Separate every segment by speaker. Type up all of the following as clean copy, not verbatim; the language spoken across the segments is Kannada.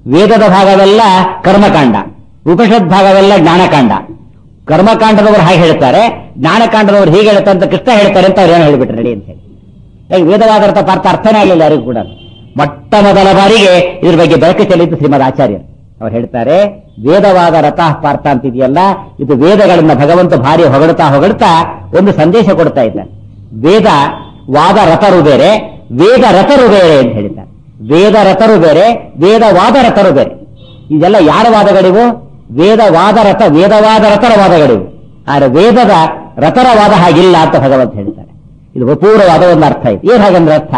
Speaker 1: ವೇದದ ಭಾಗವೆಲ್ಲ ಕರ್ಮಕಾಂಡ, ಉಪನಿಷತ್ ಭಾಗವೆಲ್ಲ ಜ್ಞಾನಕಾಂಡ. ಕರ್ಮಕಾಂಡದವರು ಹಾಗೆ ಹೇಳ್ತಾರೆ, ಜ್ಞಾನಕಾಂಡದವರು ಹೀಗೆ ಹೇಳ್ತಾರೆ ಅಂತ ಕೃಷ್ಣ ಹೇಳ್ತಾರೆ ಅಂತ ಅವ್ರು ಏನೋ ಹೇಳ್ಬಿಟ್ರೆ ರೆಡಿ ಅಂತ ಹೇಳಿ. ಯಾಕೆ ವೇದವಾದರ್ಥ ಪಾರ್ಥ ಅರ್ಥನೇ ಆಗಲಿಲ್ಲ ಯಾರಿಗೂ ಕೂಡ. ಮೊಟ್ಟ ಮೊದಲ ಬಾರಿಗೆ ಇದ್ರ ಬಗ್ಗೆ ಬೆಳಕು ಚೆಲ್ಲಿದ್ದು ಶ್ರೀಮದ್ ಆಚಾರ್ಯರು. ಅವ್ರು ಹೇಳ್ತಾರೆ, ವೇದವಾದ ರಥ ಪಾರ್ಥ ಅಂತಿದೆಯಲ್ಲ, ಇದು ವೇದಗಳನ್ನ ಭಗವಂತ ಭಾರಿ ಹೊಗಳ್ತಾ ಒಂದು ಸಂದೇಶ ಕೊಡ್ತಾ ಇದ್ದಾರೆ. ವೇದ ವಾದ ರಥರು ಬೇರೆ, ವೇದ ರಥರು ಬೇರೆ ಅಂತ ಹೇಳ್ತಾರೆ. ವೇದ ರಥರು ಬೇರೆ, ವೇದವಾದ ರಥರು ಬೇರೆ. ಇದೆಲ್ಲ ಯಾರ ವಾದಗಳಿವು? ವೇದವಾದ ವೇದವಾದ ರಥರ ವಾದಗಳಿವು. ಆದರೆ ವೇದದ ರಥರ ವಾದ ಹಾಗಿಲ್ಲ ಅಂತ ಭಗವಂತ ಹೇಳ್ತಾರೆ. ಇದು ಅಪೂರ್ವವಾದ ಒಂದು ಅರ್ಥ ಇದೆ. ಏನ್ ಹಾಗಂದ್ರೆ ಅರ್ಥ?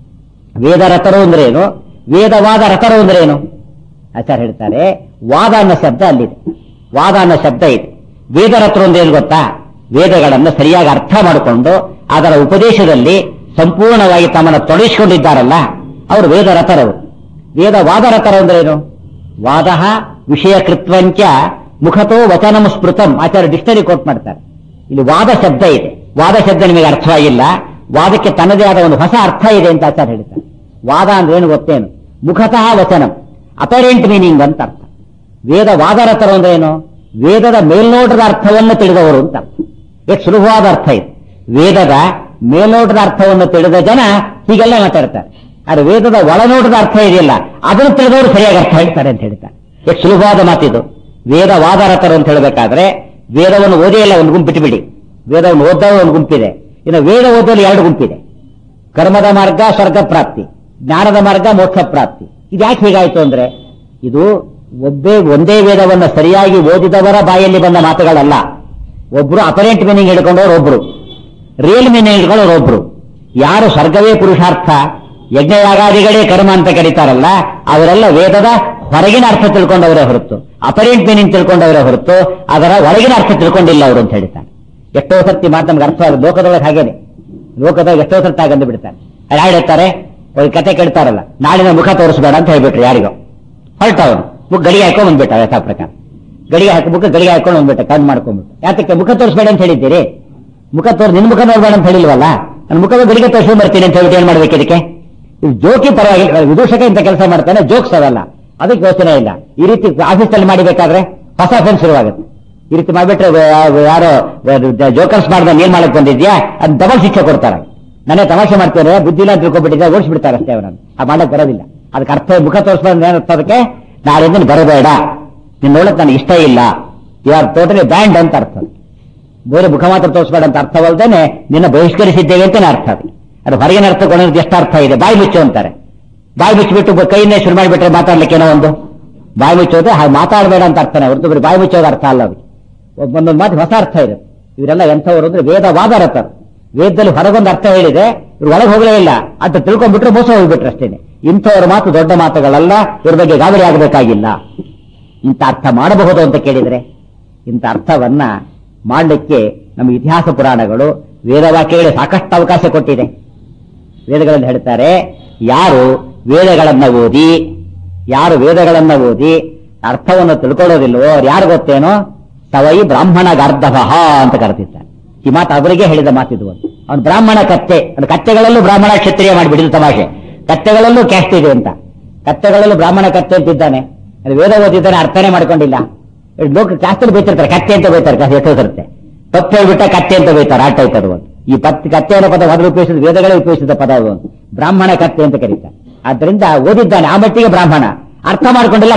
Speaker 1: ವೇದ ರಥರು ಅಂದ್ರೆ ಏನು, ವೇದವಾದ ರಥರು ಅಂದ್ರೆ ಏನು? ಆಚಾರ್ಯ ಹೇಳ್ತಾರೆ, ವಾದ ಅನ್ನೋ ಶಬ್ದ ಅಲ್ಲಿದೆ, ವಾದ ಅನ್ನೋ ಶಬ್ದ ಇದೆ. ವೇದರಥರು ಅಂದ್ರೆ ಏನು ಗೊತ್ತಾ? ವೇದಗಳನ್ನು ಸರಿಯಾಗಿ ಅರ್ಥ ಮಾಡಿಕೊಂಡು ಅದರ ಉಪದೇಶದಲ್ಲಿ ಸಂಪೂರ್ಣವಾಗಿ ತಮ್ಮನ್ನು ತೊಡಗಿಸಿಕೊಂಡಿದ್ದಾರಲ್ಲ, ಅವರು ವೇದರಥರವರು. ವೇದವಾದ ರಥರು ಅಂದ್ರೆ ಏನು? ವಾದ ವಿಷಯ ಕೃತ್ವಂಚ ಮುಖತೋ ವಚನಂ ಸ್ಮೃತಂ. ಆಚಾರ್ಯ ಡಿಕ್ಷನರಿ ಕೋಟ್ ಮಾಡ್ತಾರೆ. ಇಲ್ಲಿ ವಾದ ಶಬ್ದ ಇದೆ, ವಾದ ಶಬ್ದ ನಿಮಗೆ ಅರ್ಥವಾಗಿಲ್ಲ, ವಾದಕ್ಕೆ ತನ್ನದೇ ಆದ ಒಂದು ಹೊಸ ಅರ್ಥ ಇದೆ ಅಂತ ಆಚಾರ್ಯ ಹೇಳ್ತಾರೆ. ವಾದ ಅಂದ್ರೆ ಏನು ಗೊತ್ತೇನು? ಮುಖತಃ ವಚನಂ, ಅಪರೆಂಟ್ ಮೀನಿಂಗ್ ಅಂತ ಅರ್ಥ. ವೇದವಾದರಥರು ಅಂದ್ರೆ ಏನು? ವೇದದ ಮೇಲ್ನೋಟದ ಅರ್ಥವನ್ನು ತಿಳಿದವರು ಅಂತ ಅರ್ಥ. ಎಷ್ಟು ಸುಲಭವಾದ ಅರ್ಥ ಇದೆ. ವೇದದ ಮೇಲ್ನೋಟದ ಅರ್ಥವನ್ನು ತಿಳಿದ ಜನ ಹೀಗೆಲ್ಲ ಮಾತಾಡ್ತಾರೆ. ಆದರೆ ವೇದದ ಒಳನೋಟದ ಅರ್ಥ ಇದೆಯಲ್ಲ, ಅದನ್ನು ತಿಳಿದವರು ಸರಿಯಾಗಿ ಅರ್ಥ ಹೇಳ್ತಾರೆ ಅಂತ ಹೇಳ್ತಾರೆ. ಎಷ್ಟು ಸುಲಭವಾದ ಮಾತಿದು. ವೇದವಾದರಥರು ಅಂತ ಹೇಳಬೇಕಾದ್ರೆ ವೇದವನ್ನು ಓದೇ ಇಲ್ಲ ಒಂದು ಗುಂಪು ಬಿಟ್ಟುಬಿಡಿ, ವೇದವನ್ನು ಓದೋದು ಒಂದು ಗುಂಪಿದೆ. ಇನ್ನು ವೇದ ಓದೋದು ಎರಡು ಗುಂಪಿದೆ. ಕರ್ಮದ ಮಾರ್ಗ ಸ್ವರ್ಗ ಪ್ರಾಪ್ತಿ, ಜ್ಞಾನದ ಮಾರ್ಗ ಮೋಕ್ಷ ಪ್ರಾಪ್ತಿ. ಇದು ಯಾಕೆ ಹೀಗಾಯ್ತು ಅಂದ್ರೆ, ಇದು ಒಂದೇ ವೇದವನ್ನು ಸರಿಯಾಗಿ ಓದಿದವರ ಬಾಯಲ್ಲಿ ಬಂದ ಮಾತುಗಳಲ್ಲ. ಒಬ್ರು ಅಪರೆಂಟ್ ಮೀನಿಂಗ್ ಹಿಡ್ಕೊಂಡವ್ರು ಒಬ್ರು, ರಿಯಲ್ ಮೀನಿಂಗ್ ಹಿಡ್ಕೊಂಡವ್ರು ಒಬ್ರು. ಯಾರು ಸ್ವರ್ಗವೇ ಪುರುಷಾರ್ಥ, ಯಜ್ಞಯಾಗಾದಿಗಳೇ ಕರ್ಮ ಅಂತ ಕರೀತಾರಲ್ಲ, ಅವರೆಲ್ಲ ವೇದದ ಹೊರಗಿನ ಅರ್ಥ ತಿಳ್ಕೊಂಡವರೇ ಹೊರತು, ಅಪರೆಂಟ್ ಮೀನಿಂಗ್ ತಿಳ್ಕೊಂಡವರೇ ಹೊರತು ಅದರ ಒಳಗಿನ ಅರ್ಥ ತಿಳ್ಕೊಂಡಿಲ್ಲ ಅವರು ಅಂತ ಹೇಳ್ತಾರೆ. ಎಷ್ಟೋ ಸರ್ತಿ ಮಾತು ನಮ್ಗೆ ಅರ್ಥ ಆಗುತ್ತೆ. ಲೋಕದೊಳಗೆ ಹಾಗೇನೆ, ಲೋಕದೊಳಗೆ ಎಷ್ಟೋ ಸರ್ತಿ ಆಗಂದು ಬಿಡ್ತಾರೆ. ಯಾರು ಹೇಳ್ತಾರೆ, ಅವ್ರಿಗೆ ಕತೆ ಕೇಳ್ತಾರಲ್ಲ, ನಾಳಿನ ಮುಖ ತೋರಿಸ್ಬೇಡ ಅಂತ ಹೇಳ್ಬಿಟ್ರು ಯಾರಿಗೋ. ಹೊರಟವನು ಮುಖ ಗಡಿಗೆ ಹಾಕೊಂಡು ಬಂದ್ಬಿಟ್ಟ, ಯಥಾ ಪ್ರಕಾರ ಗಡಿಗೆ ಹಾಕಬೇಕು, ಗಡಿಗೆ ಹಾಕೊಂಡು ಬಂದ್ಬಿಟ್ಟ, ಕಣ್ಣು ಮಾಡ್ಕೊಂಡ್ಬಿಟ್ಟು. ಯಾತಕ್ಕೆ ಮುಖ ತೋರಿಸ್ಬೇಡ ಅಂತ ಹೇಳಿದ್ದೀರಿ? ಮುಖ ನಿನ್ನ ಮುಖ ನೋಡ್ಬೇಡ ಅಂತ ಹೇಳಿಲ್ವಲ್ಲ, ನನ್ನ ಮುಖದ ಗಡಿಗೆ ತೋರಿಸ್ಕೊಂಡು ಬರ್ತೀನಿ ಅಂತ ಹೇಳ್ಬಿಟ್ಟು ಏನ್ ಮಾಡ್ಬೇಕು ಇದಕ್ಕೆ? ಇದು ಜೋಕಿ ಪರವಾಗಿ ವಿದೂಷಕ ಇಂತ ಕೆಲಸ ಮಾಡ್ತಾನೆ, ಜೋಕ್ಸ್ ಅದಲ್ಲ, ಅದಕ್ಕೆ ಯೋಚನೆ ಇಲ್ಲ. ಈ ರೀತಿ ಆಫೀಸಲ್ಲಿ ಮಾಡಿಬೇಕಾದ್ರೆ ಹೊಸ ಫೆನ್ಸ್ ಶುರುವಾಗುತ್ತೆ. ಈ ರೀತಿ ಮಾಡ್ಬಿಟ್ರೆ ಯಾರೋ ಜೋಕರ್ಸ್ ಮಾಡ್ದ ಏನ್ ಮಾಡಕ್ ಬಂದಿದ್ಯಾ ಅದ್ ಡಬಲ್ ಶಿಕ್ಷೆ ಕೊಡ್ತಾರೆ. ನಾನೇ ತಮಾಷೆ ಮಾಡ್ತೇನೆ, ಬುದ್ಧಿ ಇಲ್ಲ ತಿಳ್ಕೊಬಿಟ್ಟಿದ್ದೆ, ಓಡಿಸ್ಬಿಡ್ತಾರೆ ಅಷ್ಟೇ ಅವನನ್ನು. ಆ ಮಾಡಕ್ ಬರೋದಿಲ್ಲ. ಅದಕ್ಕೆ ಅರ್ಥ ಮುಖ ತೋರಿಸ್ಬಾರ್ದು ಏನರ್ಥ ಅದಕ್ಕೆ? ನಾಳೆಯಿಂದ ಬರಬೇಡ, ನಿನ್ನ ನೋಡಕ್ ನನಗೆ ಇಷ್ಟ ಇಲ್ಲ, ಯು ಆರ್ ಟೋಟಲಿ ಬ್ಯಾಂಡ್ ಅಂತ ಅರ್ಥ. ಬೇರೆ ಮುಖ ಮಾತ್ರ ತೋರಿಸ್ಬೇಡ ಅಂತ ಅರ್ಥವಲ್ದೇನೆ ನಿನ್ನ ಬಹಿಷ್ಕರಿಸಿದ್ದೇವೆ ಅಂತಾನೆ ಅರ್ಥ. ಅದು ಹೊರಗಿನ ಅರ್ಥ ಕೊಂಡೋದು ಎಷ್ಟು ಅರ್ಥ ಇದೆ. ಬಾಯಿ ಮುಚ್ಚು ಅಂತಾರೆ, ಬಾಯಿ ಮುಚ್ಚಿಬಿಟ್ಟು ಕೈಯನ್ನೇ ಶುರು ಮಾಡಿಬಿಟ್ರೆ ಮಾತಾಡ್ಲಿಕ್ಕೆ ಏನೋ ಒಂದು ಬಾಯಿ ಮುಚ್ಚೋದು, ಹಾಗೆ ಮಾತಾಡಬೇಡ ಅಂತ ಅರ್ಥನೇ ಹೊರತು ಬರೀ ಬಾಯಿ ಮುಚ್ಚೋದು ಅರ್ಥ ಅಲ್ಲ. ಅದು ಒಂದೊಂದು ಮಾತು ಹೊಸ ಅರ್ಥ ಇದೆ. ಇವರೆಲ್ಲ ಎಂಥವರು ಅಂದ್ರೆ ವೇದವಾದರಥರು. ವೇದದಲ್ಲಿ ಹೊರಗೊಂದು ಅರ್ಥ ಹೇಳಿದೆ, ಇವ್ರು ಒಳಗೆ ಹೋಗಲೇ ಇಲ್ಲ ಅಂತ ತಿಳ್ಕೊಂಡ್ಬಿಟ್ರೆ ಮೋಸ ಹೋಗ್ಬಿಟ್ರೆ ಅಷ್ಟೇನೆ. ಇಂಥವ್ರ ಮಾತು ದೊಡ್ಡ ಮಾತುಗಳಲ್ಲ, ಇವ್ರ ಬಗ್ಗೆ ಗಾಬರಿ ಆಗಬೇಕಾಗಿಲ್ಲ. ಇಂಥ ಅರ್ಥ ಮಾಡಬಹುದು ಅಂತ ಕೇಳಿದ್ರೆ, ಇಂಥ ಅರ್ಥವನ್ನ ಮಾಡಲಿಕ್ಕೆ ನಮ್ಮ ಇತಿಹಾಸ ಪುರಾಣಗಳು ವೇದವಾಕ್ಯಗಳಿಗೆ ಸಾಕಷ್ಟು ಅವಕಾಶ ಕೊಟ್ಟಿದೆ. ವೇದಗಳಲ್ಲಿ ಹೇಳ್ತಾರೆ, ಯಾರು ವೇದಗಳನ್ನ ಓದಿ ಅರ್ಥವನ್ನು ತಿಳ್ಕೊಳ್ಳೋದಿಲ್ವೋ ಅವ್ರು ಯಾರು ಗೊತ್ತೇನೋ, ಸವೈ ಬ್ರಾಹ್ಮಣ ಗಾರ್ಧವಃ ಅಂತ ಕರೆದಿದ್ದಾರೆ. ಈ ಮಾತು ಅವರಿಗೆ ಹೇಳಿದ ಮಾತಿದು. ಅವನು ಬ್ರಾಹ್ಮಣ ಕತ್ತೆ, ಕತ್ತೆಗಳಲ್ಲೂ ಬ್ರಾಹ್ಮಣ ಕ್ಷತ್ರಿಯ ಮಾಡಿಬಿಡಿದ ತಮಾಷೆ. ಕತ್ತೆಗಳಲ್ಲೂ ಕ್ಯಾಸ್ಟ್ ಇದೆ ಅಂತ, ಕತ್ತೆಗಳಲ್ಲೂ ಬ್ರಾಹ್ಮಣ ಕತ್ತೆ ಅಂತಿದ್ದಾನೆ. ವೇದ ಓದಿದ್ದಾನೆ, ಅರ್ಥನೇ ಮಾಡ್ಕೊಂಡಿಲ್ಲ. ಲೋಕ ಶಾಸ್ತ್ರ ಬೈತಿರ್ತಾರೆ, ಕತ್ತೆ ಅಂತ ಬೈತಾರೆ, ಎಷ್ಟೋ ಸರುತ್ತೆ. ತಪ್ಪು ಹೇಳ್ಬಿಟ್ಟ ಕತ್ತೆ ಅಂತ ಬೈತಾರೆ, ಆಟ ಆಯ್ತದ ಒಂದು. ಈ ಕತ್ತೆ ಅನ್ನೋ ಪದ ಮೊದಲು ಉಪಯೋಗಿಸಿದ ವೇದಗಳೇ ಉಪಯೋಗಿಸಿದ ಪದ ಅದು. ಬ್ರಾಹ್ಮಣ ಕತ್ತೆ ಅಂತ ಕರೀತಾರೆ. ಆದ್ದರಿಂದ ಓದಿದ್ದಾನೆ, ಆ ಮಟ್ಟಿಗೆ ಬ್ರಾಹ್ಮಣ. ಅರ್ಥ ಮಾಡ್ಕೊಂಡಿಲ್ಲ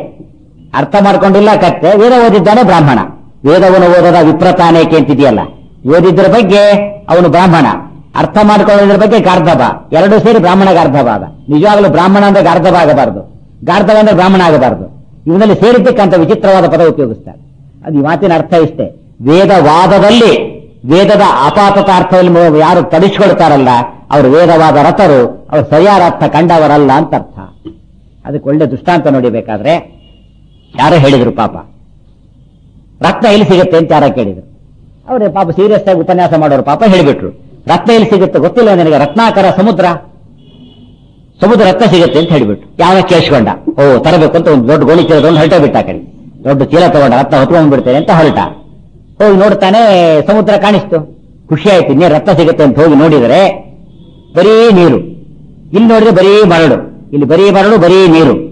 Speaker 1: ಕತ್ತೆ, ವೇದ ಓದಿದ್ದಾನೆ ಬ್ರಾಹ್ಮಣ. ವೇದವನ್ನು ಓದದ ವಿಪ್ರತಾನೇಕೆ ಅಂತಿದೆಯಲ್ಲ, ಓದಿದ್ರ ಬಗ್ಗೆ ಅವನು ಬ್ರಾಹ್ಮಣ, ಅರ್ಥ ಮಾಡ್ಕೊಳ್ಳೋದ್ರ ಬಗ್ಗೆ ಗಾರ್ಧವ. ಎರಡೂ ಸೇರಿ ಬ್ರಾಹ್ಮಣ ಗಾರ್ಧವ ಆದ. ನಿಜವಾಗಲೂ ಬ್ರಾಹ್ಮಣ ಅಂದ್ರೆ ಗಾರ್ಧವ ಆಗಬಾರದು, ಗಾರ್ಧವ ಅಂದ್ರೆ ಬ್ರಾಹ್ಮಣ ಆಗಬಾರದು. ಇವನಲ್ಲಿ ಸೇರಿದ್ದಕ್ಕಂತ ವಿಚಿತ್ರವಾದ ಪದ ಉಪಯೋಗಿಸ್ತಾರೆ. ಅದು ಈ ಮಾತಿನ ಅರ್ಥ ಇಷ್ಟೇ. ವೇದವಾದದಲ್ಲಿ ವೇದದ ಅಪಾತತ ಅರ್ಥದಲ್ಲಿ ಯಾರು ತಡಿಸ್ಕೊಳ್ತಾರಲ್ಲ ಅವರು ವೇದವಾದ ರಥರು, ಅವರು ಸರಿಯಾದ ಅರ್ಥ ಕಂಡವರಲ್ಲ ಅಂತ ಅರ್ಥ. ಅದಕ್ಕೆ ಒಳ್ಳೆ ದೃಷ್ಟಾಂತ ನೋಡಿಬೇಕಾದ್ರೆ ಯಾರೋ ಹೇಳಿದ್ರು, ಪಾಪ ರತ್ನ ಎಲ್ಲಿ ಸಿಗುತ್ತೆ ಅಂತ ಯಾರ ಕೇಳಿದ್ರು. ಅವ್ರೆ ಪಾಪ ಸೀರಿಯಸ್ ಆಗಿ ಉಪನ್ಯಾಸ ಮಾಡೋರು ಪಾಪ ಹೇಳಿಬಿಟ್ರು, ರತ್ನ ಎಲ್ಲಿ ಸಿಗುತ್ತೆ ಗೊತ್ತಿಲ್ಲ ನನಗೆ, ರತ್ನಾಕರ ಸಮುದ್ರ ರತ್ನ ಸಿಗುತ್ತೆ ಅಂತ ಹೇಳಿಬಿಟ್ರು. ಯಾವ ಕೇಳಿಸ್ಕೊಂಡ, ತರಬೇಕು ಅಂತ ಒಂದು ದೊಡ್ಡ ಗೋಣಿ ಚೀಲ ತಗೊಂಡು ಹೊರಟೇ ಬಿಟ್ಟ. ಕಡೆ ದೊಡ್ಡ ಚೀಲ ತಗೊಂಡ, ರತ್ನ ಹೊತ್ಕೊಂಡ್ ಬಿಡ್ತೇನೆ ಅಂತ ಹೊರಟ. ಹೋಗಿ ನೋಡ್ತಾನೆ, ಸಮುದ್ರ ಕಾಣಿಸ್ತು. ಖುಷಿ ಆಯ್ತು, ಇನ್ನೇ ರತ್ನ ಸಿಗುತ್ತೆ ಅಂತ ಹೋಗಿ ನೋಡಿದರೆ ಬರೀ ನೀರು. ಇಲ್ಲಿ ನೋಡಿದ್ರೆ ಬರೀ ಮರಳು, ಇಲ್ಲಿ ಬರೀ ಮರಳು, ಬರೀ ನೀರು.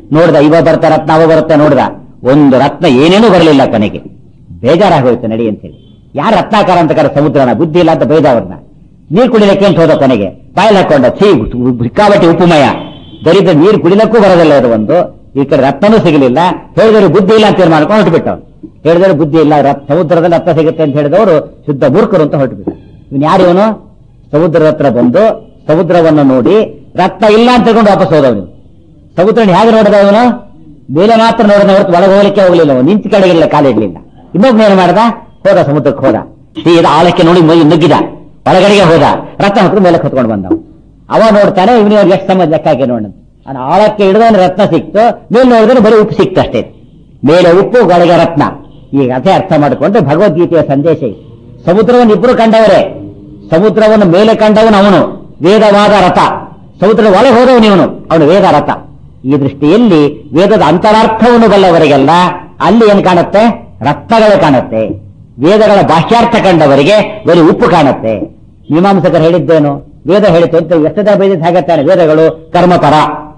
Speaker 1: ನೋಡ್ದ, ಇವ ಬರ್ತಾ ರತ್ನ ಅವ ಬರುತ್ತೆ ನೋಡ್ದ, ಒಂದು ರತ್ನ ಏನೇನೂ ಬರಲಿಲ್ಲ ಕೊನೆಗೆ. ಬೇಜಾರಾಗೋಯ್ತು ನಡಿ ಅಂತೇಳಿ. ಯಾರು ರತ್ನಾಕಾರ ಅಂತ ಕರ ಸಮುದ್ರನ, ಬುದ್ಧಿ ಇಲ್ಲ ಅಂತ ಬೈದ ಅವ್ರನ್ನ. ನೀರು ಕುಡಿಲಕ್ಕೆ ಅಂತ ಹೋದ ಕೊನೆಗೆ, ಬಾಯಲ್ಲಿ ಹಾಕೊಂಡ, ಸಿಕ್ಕಾಬಟ್ಟಿ ಉಪ್ಪುಮಯ, ದರಿದ್ರ ನೀರು ಕುಡಿಲಕ್ಕೂ ಬರೋದಿಲ್ಲ ಅದು ಒಂದು. ಈ ಕಡೆ ರತ್ನನೂ ಸಿಗಲಿಲ್ಲ. ಹೇಳಿದವರು ಬುದ್ಧಿ ಇಲ್ಲ ಅಂತ ಮಾಡ್ಕೊಂಡು ಹೊರಟುಬಿಟ್ಟವ್ರು. ಹೇಳಿದವರು ಬುದ್ಧಿ ಇಲ್ಲ, ಸಮುದ್ರದಲ್ಲಿ ರತ್ನ ಸಿಗುತ್ತೆ ಅಂತ ಹೇಳಿದವರು ಶುದ್ಧ ಮೂರ್ಖರು ಅಂತ ಹೊರಟುಬಿಟ್ಟ. ಇವನು ಯಾರು ಇವನು? ಸಮುದ್ರದ ಹತ್ರ ಬಂದು ಸಮುದ್ರವನ್ನು ನೋಡಿ ರತ್ನ ಇಲ್ಲ ಅಂತ ಹೇಳ್ಕೊಂಡು ವಾಪಸ್ ಹೋದವನು. ಸಮುದ್ರ ಹೇಗೆ ನೋಡಿದ ಇವನು? ಮೇಲೆ ಮಾತ್ರ ನೋಡಿದ ಹೊರತು ಒಳಗೆ ಹೋಗ್ಲಿಕ್ಕೆ ಹೋಗ್ಲಿಲ್ಲ. ಅವನು ನಿಂತ ಕಡೆಗಿಲ್ಲ, ಕಾಲಿಡ್ಲಿಲ್ಲ. ಇನ್ನೊಬ್ಬ ಏನು ಮಾಡ್ದ? ಹೋದ ಸಮುದ್ರಕ್ಕೆ ಹೋದ, ಸೀದಾ ಆಳಕ್ಕೆ ನೋಡಿ ನುಗ್ಗಿದ, ಒಳಗಡೆಗೆ ಹೋದ, ರತ್ನ ಹೊತ್ತು ಮೇಲೆ ಹೊತ್ಕೊಂಡು ಬಂದವ. ಅವ ನೋಡ್ತಾನೆ, ಇವನಿಗೆ ಎಷ್ಟು ಸಮಯ ಲೆಕ್ಕ ಹಾಕಿ ನೋಡ. ಆಳಕ್ಕೆ ಹಿಡಿದವನು ರತ್ನ ಸಿಕ್ತು, ಮೇಲೆ ನೋಡಿದ್ರೆ ಬರೀ ಉಪ್ಪು ಸಿಕ್ತು ಅಷ್ಟೇ. ಮೇಲೆ ಉಪ್ಪು, ಒಳಗೆ ರತ್ನ. ಈಗ ಅದೇ ಅರ್ಥ ಮಾಡಿಕೊಂಡ್ರೆ ಭಗವದ್ಗೀತೆಯ ಸಂದೇಶ ಇದೆ. ಸಮುದ್ರವನ್ನು ಇಬ್ಬರು ಕಂಡವರೇ. ಸಮುದ್ರವನ್ನು ಮೇಲೆ ಕಂಡವನು ಅವನು, ವೇದವಾದ ರಥ. ಸಮುದ್ರದ ಒಳಗೆ ಹೋದವನು ಇವನು, ಅವನು ವೇದ ರಥ. ಈ ದೃಷ್ಟಿಯಲ್ಲಿ ವೇದದ ಅಂತರಾರ್ಥವನ್ನು ಬಲ್ಲವರಿಗೆಲ್ಲ ಅಲ್ಲಿ ಏನು ಕಾಣುತ್ತೆ? ರತ್ನಗಳು ಕಾಣುತ್ತೆ. ವೇದಗಳ ಬಾಹ್ಯಾರ್ಥ ಕಂಡವರಿಗೆ ಬರೀ ಉಪ್ಪು ಕಾಣುತ್ತೆ. ಮೀಮಾಂಸಕರು ಹೇಳಿದ್ದೇನು? ವೇದ ಹೇಳಿತು ಅಂತ ಎಷ್ಟದ ಬೈದಿದ್ದು ಹಾಗತ್ತಾನೆ. ವೇದಗಳು ಕರ್ಮಪರ,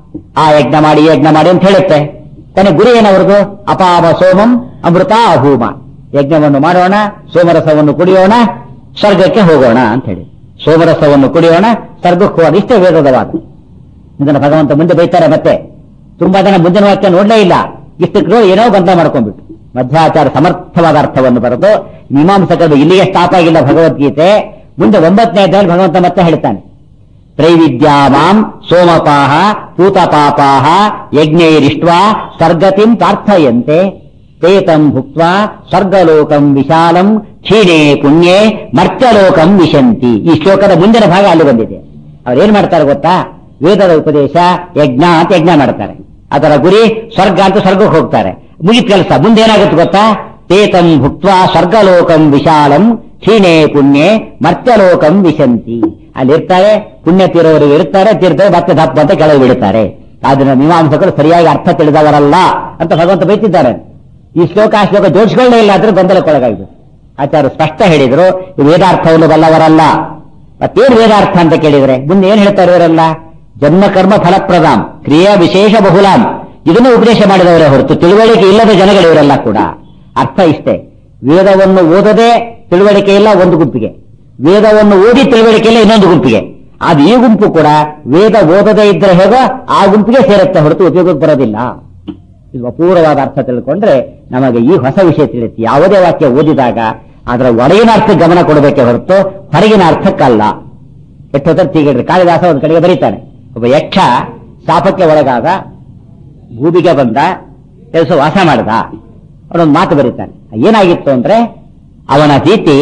Speaker 1: ಆ ಯಜ್ಞ ಮಾಡಿ ಯಜ್ಞ ಮಾಡಿ ಅಂತ ಹೇಳುತ್ತೆ. ತನ್ನ ಗುರಿ ಏನವರದು? ಅಪಾಮ ಸೋಮಂ ಅಮೃತ ಅಭೂಮ. ಯಜ್ಞವನ್ನು ಮಾಡೋಣ, ಸೋಮರಸವನ್ನು ಕುಡಿಯೋಣ, ಸ್ವರ್ಗಕ್ಕೆ ಹೋಗೋಣ ಅಂತ ಹೇಳಿ. ಸೋಮರಸವನ್ನು ಕುಡಿಯೋಣ, ಸ್ವರ್ಗಕ್ಕೆ ಹೋಗೋಣ, ಇಷ್ಟೇ ವೇದದ ವಾದ. ಇದನ್ನು ಭಗವಂತ ಮುಂದೆ ಬೈತಾರೆ. ಮತ್ತೆ ತುಂಬಾ ಜನ ಮುಂದಿನ ವಾಕ್ಯ ನೋಡ್ಲೇ ಇಲ್ಲ, ಇಷ್ಟಕ್ಕೂ ಏನೋ ಬಂಧ ಮಾಡ್ಕೊಂಡ್ಬಿಟ್ಟು. ಮಧ್ವಾಚಾರ ಸಮರ್ಥವಾದ ಅರ್ಥವನ್ನು ಬರೆದು ಮೀಮಾಂಸಕರು ಇಲ್ಲಿಗೆ ಸ್ಟಾಪ್ ಆಗಿಲ್ಲ ಭಗವದ್ಗೀತೆ. ಮುಂದೆ 9ನೇ ಅಧ್ಯಾಯದಲ್ಲಿ ಭಗವಂತ ಮತ್ತೆ ಹೇಳ್ತಾನೆ, ತ್ರೈವಿದ್ಯಾಮಾಂ ಸೋಮಪಾಹ ಪೂತಪಾಪಾಹ ಯಜ್ಞೈರಿಷ್ಟ್ವಾ ಸ್ವರ್ಗತಿಂ ಪ್ರಾರ್ಥಯಂತೆ ತೇತಂ ಭುಕ್ತ್ವಾ ಸ್ವರ್ಗಲೋಕಂ ವಿಶಾಲಂ ಕ್ಷೀಣೇ ಪುಣ್ಯೇ ಮರ್ತ್ಯಲೋಕಂ ವಿಶಂತಿ. ಈ ಶ್ಲೋಕದ ಮುಂದಿನ ಭಾಗ ಅಲ್ಲಿ ಬಂದಿದೆ. ಅವ್ರೇನ್ ಮಾಡ್ತಾರೆ ಗೊತ್ತಾ? ವೇದದ ಉಪದೇಶ ಯಜ್ಞ ಅಂತ ಯಜ್ಞ ಮಾಡ್ತಾರೆ, ಅದರ ಗುರಿ ಸ್ವರ್ಗ ಅಂತ ಸ್ವರ್ಗಕ್ಕೆ ಹೋಗ್ತಾರೆ. ಮುಗಿದ ಕೆಲಸ. ಮುಂದೆ ಏನಾಗುತ್ತೆ ಗೊತ್ತಾ? ತೇತಂ ಭುಕ್ತ್ವಾ ಸ್ವರ್ಗಲೋಕಂ ವಿಶಾಲಂ ಕ್ಷೀಣೇ ಪುಣ್ಯೇ ಮರ್ತ್ಯಲೋಕಂ ವಿಶಂತಿ. ಅಲ್ಲಿರ್ತಾರೆ, ಪುಣ್ಯ ತೀರೋರಿಗೆ ಇರ್ತಾರೆ, ತೀರ್ತಾರೆ, ಮತ್ತೆ ದಪ್ಪ ಅಂತ ಕೆಳಗೆ ಬಿಡುತ್ತಾರೆ. ಆದ್ರೆ ಮೀಮಾಂಸಕರು ಸರಿಯಾಗಿ ಅರ್ಥ ತಿಳಿದವರಲ್ಲ ಅಂತ ಭಗವಂತ ಬೈತಿದ್ದಾರೆ. ಈ ಶ್ಲೋಕ ಆ ಶ್ಲೋಕ ಜೋಡಿಸಿಕೊಳ್ಳೇ ಇಲ್ಲ, ಆದ್ರೆ ಗೊಂದಲಕ್ಕೊಳಗಾಗಿದೆ. ಆಚಾರ್ಯರು ಸ್ಪಷ್ಟ ಹೇಳಿದ್ರು, ವೇದಾರ್ಥವನ್ನು ಬಲ್ಲವರಲ್ಲ. ಮತ್ತೇನು ವೇದಾರ್ಥ ಅಂತ ಕೇಳಿದ್ರೆ ಮುಂದೆ ಏನ್ ಹೇಳ್ತಾರೆ ಇವರೆಲ್ಲ? ಜನ್ಮ ಕರ್ಮ ಫಲಪ್ರದಾಂ ಕ್ರಿಯಾ ವಿಶೇಷ ಬಹುಲಾಂ. ಇದನ್ನು ಉಪದೇಶ ಮಾಡಿದವರೇ ಹೊರತು ತಿಳುವಳಿಕೆ ಇಲ್ಲದ ಜನಗಳು ಇವರೆಲ್ಲ ಕೂಡ. ಅರ್ಥ ಇಷ್ಟೇ, ವೇದವನ್ನು ಓದದೆ ತಿಳುವಳಿಕೆ ಇಲ್ಲ ಒಂದು ಗುಂಪಿಗೆ, ವೇದವನ್ನು ಓದಿ ತಿಳುವಳಿಕೆ ಇಲ್ಲ ಇನ್ನೊಂದು ಗುಂಪಿಗೆ. ಅದು ಈ ಗುಂಪು ಕೂಡ ವೇದ ಓದದೇ ಇದ್ರೆ ಹೇಗೋ ಆ ಗುಂಪಿಗೆ ಸೇರುತ್ತೆ ಹೊರತು ಉಪಯೋಗಕ್ಕೆ ಬರೋದಿಲ್ಲ. ಇದು ಅಪೂರ್ವವಾದ ಅರ್ಥ ತಿಳ್ಕೊಂಡ್ರೆ ನಮಗೆ ಈ ಹೊಸ ವಿಷಯ ತಿಳಿಯುತ್ತೆ. ಯಾವುದೇ ವಾಕ್ಯ ಓದಿದಾಗ ಅದರ ಒಳಗಿನ ಅರ್ಥಕ್ಕೆ ಗಮನ ಕೊಡಬೇಕೆ ಹೊರತು ಹೊರಗಿನ ಅರ್ಥಕ್ಕಲ್ಲ. ಎಷ್ಟೊತ್ತರ ತೀಗಿಡ್ರಿ. ಕಾಳಿದಾಸ ಒಂದು ಕಡೆಗೆ ಬರೀತಾನೆ, ಒಬ್ಬ ಯಕ್ಷ ಶಾಪಕ್ಕೆ ಒಳಗಾದ, ಭೂಮಿಗೆ ಬಂದ, ಕೆಲಸ ವಾಸ ಮಾಡಿದ. ಅವನೊಂದು ಮಾತು ಬರೀತಾನೆ. ಏನಾಗಿತ್ತು ಅಂದ್ರೆ ಅವನ ರೀತಿ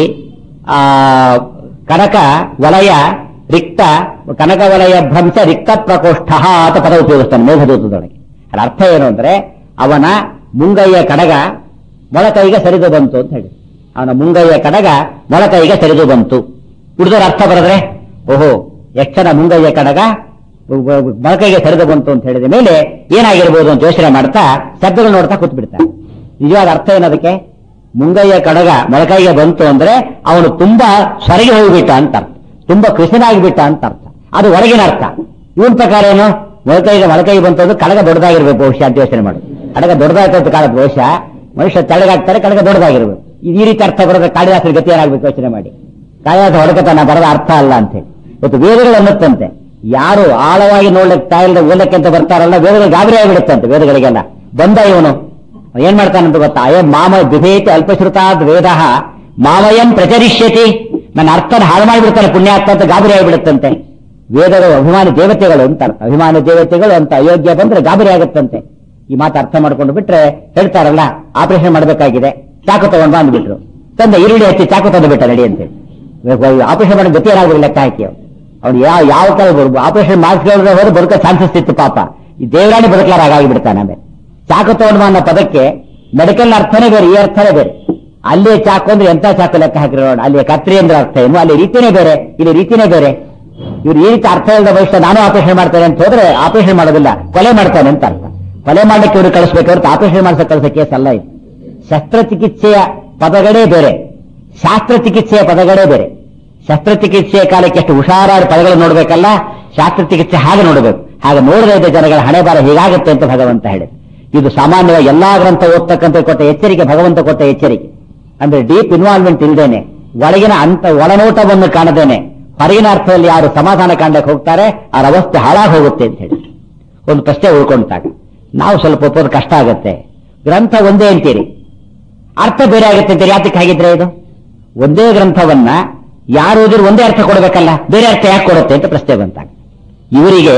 Speaker 1: ಕನಕ ವಲಯ ರಿಕ್ತ, ಕನಕ ವಲಯ ಭ್ರಂಶ ರಿಕ್ತ ಪ್ರಕೋಷ್ಠ ಅಂತ ಪದ ಉಪಯೋಗಿಸ್ತಾನೆ ಮೇಘದೂತದೊಳಗೆ. ಅದರ ಅರ್ಥ ಏನು ಅಂದ್ರೆ ಅವನ ಮುಂಗೈಯ ಕಡಗ ಮೊಳಕೈಗೆ ಸರಿದು ಬಂತು ಅಂತ ಹೇಳಿ. ಅವನ ಮುಂಗೈಯ ಕಡಗ ಮೊಳಕೈಗೆ ಸರಿದು ಬಂತು. ಉಳಿದೋರ ಅರ್ಥ ಬರೆದ್ರೆ, ಓಹೋ ಯಕ್ಷನ ಮುಂಗೈಯ ಕಡಗ ಮೊಳಕೈಗೆ ಸರಿದು ಬಂತು ಅಂತ ಹೇಳಿದ ಮೇಲೆ ಏನಾಗಿರ್ಬೋದು ಅಂತ ಯೋಚನೆ ಮಾಡ್ತಾ ಶಬ್ದಗಳು ನೋಡ್ತಾ ಕೂತ್ ಬಿಡ್ತಾರೆ. ನಿಜವಾದ ಅರ್ಥ ಏನದಕ್ಕೆ? ಮುಂಗೈಯ ಕಡಗ ಮೊಳಕೈಗೆ ಬಂತು ಅಂದ್ರೆ ಅವನು ತುಂಬಾ ಸೊರಗಿ ಹೋಗಿಬಿಟ್ಟ ಅಂತ ಅರ್ಥ, ತುಂಬಾ ಕೃಷ್ಣನಾಗಿಬಿಟ್ಟ ಅಂತ ಅರ್ಥ. ಅದು ಹೊರಗಿನ ಅರ್ಥ. ಇವನ್ ಪ್ರಕಾರ ಏನು? ಮೊಳಕೈಗೆ ಬಂತು ಅಂದ್ರೆ ಕಡಗ ದೊಡ್ಡದಾಗಿರ್ಬೇಕು ಬಹುಶಃ ಅಂತ ಯೋಚನೆ ಮಾಡುದು. ಕಡಗ ದೊಡ್ಡದಾಗ್ತದೆ ಕಾಲದ ಬಹುಶಃ ಮನುಷ್ಯ ತೆಳಗಾಗ್ತಾರೆ, ಕಡಗ ದೊಡ್ಡದಾಗಿರ್ಬೇಕು. ಈ ರೀತಿ ಅರ್ಥ ಬರೋದ್ರೆ ಕಾಳಿದಾಸರ ಗತಿ ಏನಾಗ್ಬೇಕು ಯೋಚನೆ ಮಾಡಿ. ಕಾಳಿದಾಸ ಹೊಡಕತನ ಬರದ ಅರ್ಥ ಅಲ್ಲ ಅಂತ ಹೇಳಿ. ಇವತ್ತು ವೇದಗಳು ಅನ್ನುತ್ತಂತೆ, ಯಾರು ಆಳವಾಗಿ ನೋಡ್ಲಿಕ್ಕೆ ತಾಯಿಲ್ಲದೆ ಓದಕ್ಕೆ ಅಂತ ಬರ್ತಾರಲ್ಲ, ವೇದಗಳು ಗಾಬರಿ ಆಗಿಬಿಡುತ್ತಂತೆ. ವೇದಗಳಿಗೆಲ್ಲ ಬಂದ ಇವನು ಏನ್ ಮಾಡ್ತಾನಂತ ಗೊತ್ತಾ? ಅಯಂ ಮಾಮ ಬಿಭೇತಿ ಅಲ್ಪಶ್ರುತಾದ್ ವೇದ ಮಾಮಯಂ ಪ್ರಚರಿಷ್ಯತಿ. ನನ್ನ ಅರ್ಥನ ಹಾಳು ಮಾಡಿಬಿಡ್ತಾನೆ ಪುಣ್ಯಾತ್ಮ ಅಂತ ಗಾಬರಿ ಆಗಿಬಿಡುತ್ತಂತೆ. ವೇದಗಳು ಅಭಿಮಾನಿ ದೇವತೆಗಳು ಅಂತ, ಅಭಿಮಾನಿ ದೇವತೆಗಳು ಅಂತ ಅಯೋಗ್ಯ ಬಂದ್ರೆ ಗಾಬರಿ ಆಗುತ್ತಂತೆ. ಈ ಮಾತು ಅರ್ಥ ಮಾಡ್ಕೊಂಡು ಬಿಟ್ರೆ ಹೇಳ್ತಾರಲ್ಲ, ಆಪರೇಷನ್ ಮಾಡಬೇಕಾಗಿದೆ, ಚಾಕು ತಗೊಂಡು ಅಂದ್ಬಿಟ್ರು, ತಂದೆ ಈರುಳ್ಳಿ ಹಚ್ಚಿ ಚಾಕು ತಂದು ಬಿಟ್ಟ ನಡಿ ಅಂತೇಳಿ. ಆಪರೇಷನ್ ಮಾಡೋ ಗತಿ ಏನಾಗಲಿ ಲೆಕ್ಕ ಹಾಕಿ ಅವ್ನು ಯಾವ ಕಾಲ ಆಪರೇಷನ್ ಮಾಡಿಸ್ಕೊಳ್ಳದೆ ಹೋದ್ರೆ ಬದುಕೋ ಚಾನ್ಸಸ್ ಇತ್ತು ಪಾಪ. ಈ ದೇವರಾಣಿ ಬದುಕಲಾರ ಆಗಿಬಿಡ್ತಾನೆ. ಆಮೇಲೆ ಚಾಕು ತಗೊಂಡು ಅನ್ನೋ ಪದಕ್ಕೆ ಮೆಡಿಕಲ್ ಅರ್ಥನೇ ಬೇರೆ, ಈ ಅರ್ಥನೇ ಬೇರೆ. ಅಲ್ಲೇ ಚಾಕು ಅಂದ್ರೆ ಎಂತ ಚಾಕು ಲೆಕ್ಕ ಹಾಕಿರೋ ನೋಡಿ, ಅಲ್ಲಿ ಕತ್ರಿ ಅಂದ್ರೆ ಅರ್ಥ ಏನು, ಅಲ್ಲಿ ರೀತಿನೇ ಬೇರೆ, ಇಲ್ಲಿ ರೀತಿನೇ ಬೇರೆ. ಇವ್ರು ಈ ರೀತಿ ಅರ್ಥ ಇಲ್ಲದ ಭವಿಷ್ಯ ನಾನು ಆಪರೇಷನ್ ಮಾಡ್ತೇನೆ ಅಂತ ಹೋದ್ರೆ ಆಪರೇಷನ್ ಮಾಡೋದಿಲ್ಲ, ಕೊಲೆ ಮಾಡ್ತಾನೆ ಅಂತ ಅರ್ಥ. ಕೊಲೆ ಮಾಡ್ಲಿಕ್ಕೆ ಇವ್ರು ಕಳಿಸ್ಬೇಕು ಹೊರತು ಆಪರೇಷನ್ ಮಾಡಿಸೋ ಕಳಿಸೋ ಕೇಸ್ ಅಲ್ಲ ಇದು. ಶಸ್ತ್ರಚಿಕಿತ್ಸೆಯ ಪದಗಳೇ ಬೇರೆ, ಶಾಸ್ತ್ರಚಿಕಿತ್ಸೆಯ ಪದಗಳೇ ಬೇರೆ. ಶಸ್ತ್ರಚಿಕಿತ್ಸೆಯ ಕಾಲಕ್ಕೆ ಎಷ್ಟು ಹುಷಾರಾದ ಪದಗಳು ನೋಡ್ಬೇಕಲ್ಲ, ಶಾಸ್ತ್ರಚಿಕಿತ್ಸೆ ಹಾಗೆ ನೋಡಬೇಕು. ಹಾಗೆ ನೋಡದೇ ಇದ್ದ ಜನಗಳ ಹಣೆ ಬಾರ ಹೀಗಾಗುತ್ತೆ ಅಂತ ಭಗವಂತ ಹೇಳಿದ. ಇದು ಸಾಮಾನ್ಯವಾಗಿ ಎಲ್ಲಾ ಗ್ರಂಥ ಓದ್ತಕ್ಕಂಥ ಕೊಟ್ಟ ಎಚ್ಚರಿಕೆ, ಭಗವಂತ ಕೊಟ್ಟ ಎಚ್ಚರಿಕೆ. ಅಂದ್ರೆ ಡೀಪ್ ಇನ್ವಾಲ್ವ್ಮೆಂಟ್ ಇಲ್ಲದೇನೆ, ಒಳಗಿನ ಒಳನೋಟವನ್ನು ಕಾಣದೇನೆ ಹೊರಗಿನ ಅರ್ಥದಲ್ಲಿ ಯಾರು ಸಮಾಧಾನ ಕಾಣಕ್ಕೆ ಹೋಗ್ತಾರೆ ಅವರ ಅವಸ್ಥೆ ಹಾಳಾಗಿ ಹೋಗುತ್ತೆ ಅಂತ ಹೇಳಿ ಒಂದು ಪ್ರಶ್ನೆ ಉಳ್ಕೊಂಡಾಗ ನಾವು ಸ್ವಲ್ಪ ಒಪ್ಪೋದು ಕಷ್ಟ ಆಗುತ್ತೆ. ಗ್ರಂಥ ಒಂದೇ ಅಂತೀರಿ, ಅರ್ಥ ಬೇರೆ ಆಗುತ್ತೆ ಅಂತೀರಿ. ಯಾತಕ್ಕೆ ಹಾಗಿದ್ರೆ ಇದು ಒಂದೇ ಗ್ರಂಥವನ್ನ ಯಾರು ಓದಿದ್ರು ಒಂದೇ ಅರ್ಥ ಕೊಡಬೇಕಲ್ಲ, ಬೇರೆ ಅರ್ಥ ಯಾಕೆ ಕೊಡುತ್ತೆ ಅಂತ ಪ್ರಶ್ನೆ ಬಂತಾಗ ಇವರಿಗೆ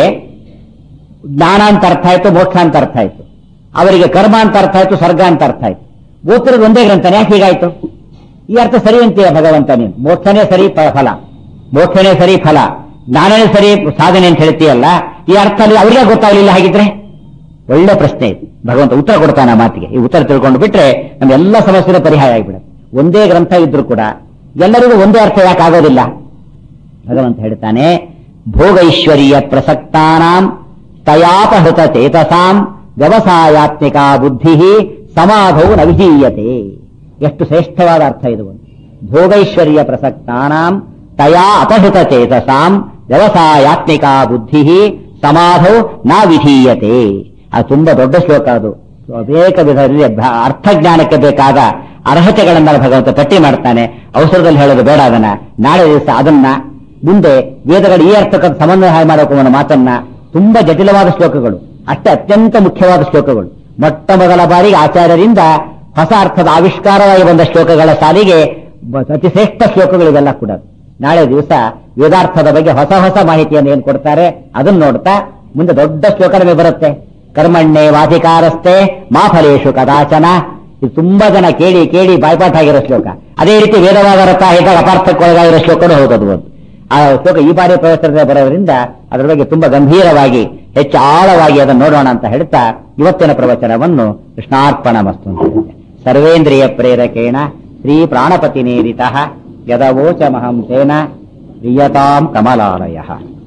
Speaker 1: ಜ್ಞಾನ ಅಂತ ಅರ್ಥ ಆಯ್ತು, ಮೋಕ್ಷ ಅಂತ ಅರ್ಥ ಆಯ್ತು, ಅವರಿಗೆ ಕರ್ಮ ಅಂತ ಅರ್ಥ ಆಯ್ತು, ಸ್ವರ್ಗ ಅಂತ ಅರ್ಥ ಆಯ್ತು. ಓದ್ತಿರೋದು ಒಂದೇ ಗ್ರಂಥನೇ, ಯಾಕೆ ಹೀಗಾಯ್ತು? ಈ ಅರ್ಥ ಸರಿ ಅಂತೀಯ ಭಗವಂತ ನೀನು. ಮೋಕ್ಷನೇ ಸರಿ ಫಲ, ಮೋಕ್ಷನೇ ಸರಿ ಫಲ, ಜ್ಞಾನನೇ ಸರಿ ಸಾಧನೆ ಅಂತ ಹೇಳ್ತೀಯಲ್ಲ, ಈ ಅರ್ಥ ಅವರಿಗೆ ಗೊತ್ತಾಗಲಿಲ್ಲ ಹಾಗಿದ್ರೆ? ಒಳ್ಳೆ ಪ್ರಶ್ನೆ ಇದು. ಭಗವಂತ ಉತ್ತರ ಕೊಡ್ತಾನೆ ಆ ಮಾತಿಗೆ. ಈ ಉತ್ತರ ತಿಳ್ಕೊಂಡು ಬಿಟ್ರೆ ನಮ್ಮೆಲ್ಲ ಸಮಸ್ಯೆಗಳ ಪರಿಹಾರ ಆಗಿಬಿಡುತ್ತೆ. ಒಂದೇ ಗ್ರಂಥ ಇದ್ರೂ ಕೂಡ ಎಲ್ಲರಿಗೂ ಒಂದೇ ಅರ್ಥ ಯಾಕೆ ಆಗೋದಿಲ್ಲ? ಭಗವಂತ ಹೇಳ್ತಾನೆ, ಭೋಗೈಶ್ವರ್ಯ ಪ್ರಸಕ್ತಾನಾಂ ತಯಾಪಹೃತ ಚೇತಸಾಂ ವ್ಯವಸಾಯಾತ್ಮಿಕ ಬುದ್ಧಿ ಸಮಾಧೌ ನ ವಿಧೀಯತೆ. ಎಷ್ಟು ಶ್ರೇಷ್ಠವಾದ ಅರ್ಥ ಇದು. ಭೋಗೈಶ್ವರ್ಯ ಪ್ರಸಕ್ತಾನಾಂ ತಯಾ ಅಪಹೃತ ಚೇತಸಾಂ ವ್ಯವಸಾಯಾತ್ಮಿಕ ಬುದ್ಧಿ ಸಮಾಧೌ ನ ವಿಧೀಯತೆ. ಅದು ತುಂಬಾ ದೊಡ್ಡ ಶ್ಲೋಕ. ಅದು ಅನೇಕ ವಿಧದಲ್ಲಿ ಅರ್ಥಜ್ಞಾನಕ್ಕೆ ಬೇಕಾದ ಅರ್ಹತೆಗಳನ್ನ ಭಗವಂತ ಪಟ್ಟಿ ಮಾಡ್ತಾನೆ. ಅವಸರದಲ್ಲಿ ಹೇಳೋದು ಬೇಡ. ಅದನ್ನ ನಾಳೆ ದಿವಸ ಅದನ್ನ ಮುಂದೆ ವೇದಗಳು ಈ ಅರ್ಥಕ್ಕೆ ಸಮನ್ವಯ ಮಾಡೋಕೆ ಒಂದು ಮಾತನ್ನ, ತುಂಬಾ ಜಟಿಲವಾದ ಶ್ಲೋಕಗಳು, ಅಷ್ಟೇ ಅತ್ಯಂತ ಮುಖ್ಯವಾದ ಶ್ಲೋಕಗಳು. ಮೊಟ್ಟ ಮೊದಲ ಬಾರಿಗೆ ಆಚಾರ್ಯರಿಂದ ಹೊಸ ಅರ್ಥದ ಆವಿಷ್ಕಾರವಾಗಿ ಬಂದ ಶ್ಲೋಕಗಳ ಸಾಲಿಗೆ ಅತಿ ಶ್ರೇಷ್ಠ ಶ್ಲೋಕಗಳಿವೆಲ್ಲ ಕೂಡ. ನಾಳೆ ದಿವಸ ವೇದಾರ್ಥದ ಬಗ್ಗೆ ಹೊಸ ಹೊಸ ಮಾಹಿತಿಯನ್ನು ಏನ್ ಕೊಡ್ತಾರೆ ಅದನ್ನ ನೋಡ್ತಾ ಮುಂದೆ ದೊಡ್ಡ ಶ್ಲೋಕ ನಮಗೆ ಬರುತ್ತೆ. ಕರ್ಮಣ್ಣೆ ವಾಧಿಕಾರಸ್ಥೆ ಮಾ ಫಲೇಶು ಕದಾಚನ. ಇದು ತುಂಬಾ ಜನ ಕೇಳಿ ಕೇಳಿ ಬಾಯ್ಪಾಠ ಆಗಿರೋ ಶ್ಲೋಕ. ಅದೇ ರೀತಿ ವೇದವಾದ ರಥ ಇದ್ದಾಗ ಅಪಾರ್ಥಕ್ಕೊಳಗಾಗಿರೋ ಶ್ಲೋಕನೂ ಹೌದದು. ಆ ಶ್ಲೋಕ ಈ ಬಾರಿ ಪ್ರವಚನದಲ್ಲಿ ಬರೋದ್ರಿಂದ ಅದರ ಬಗ್ಗೆ ತುಂಬಾ ಗಂಭೀರವಾಗಿ ಹೆಚ್ಚು ಆಳವಾಗಿ ಅದನ್ನು ನೋಡೋಣ ಅಂತ ಹೇಳ್ತಾ ಇವತ್ತಿನ ಪ್ರವಚನವನ್ನು ಕೃಷ್ಣಾರ್ಪಣಮಸ್ತು ಅಂತ ಹೇಳುತ್ತೆ. ಸರ್ವೇಂದ್ರಿಯ ಪ್ರೇರಕೇಣ ಶ್ರೀ ಪ್ರಾಣಪತಿ ನೇರಿತಃ ಯದವೋಚಮಹಂ ತೇನ ಪ್ರಿಯತಾಂ ಕಮಲಾಲಯಃ.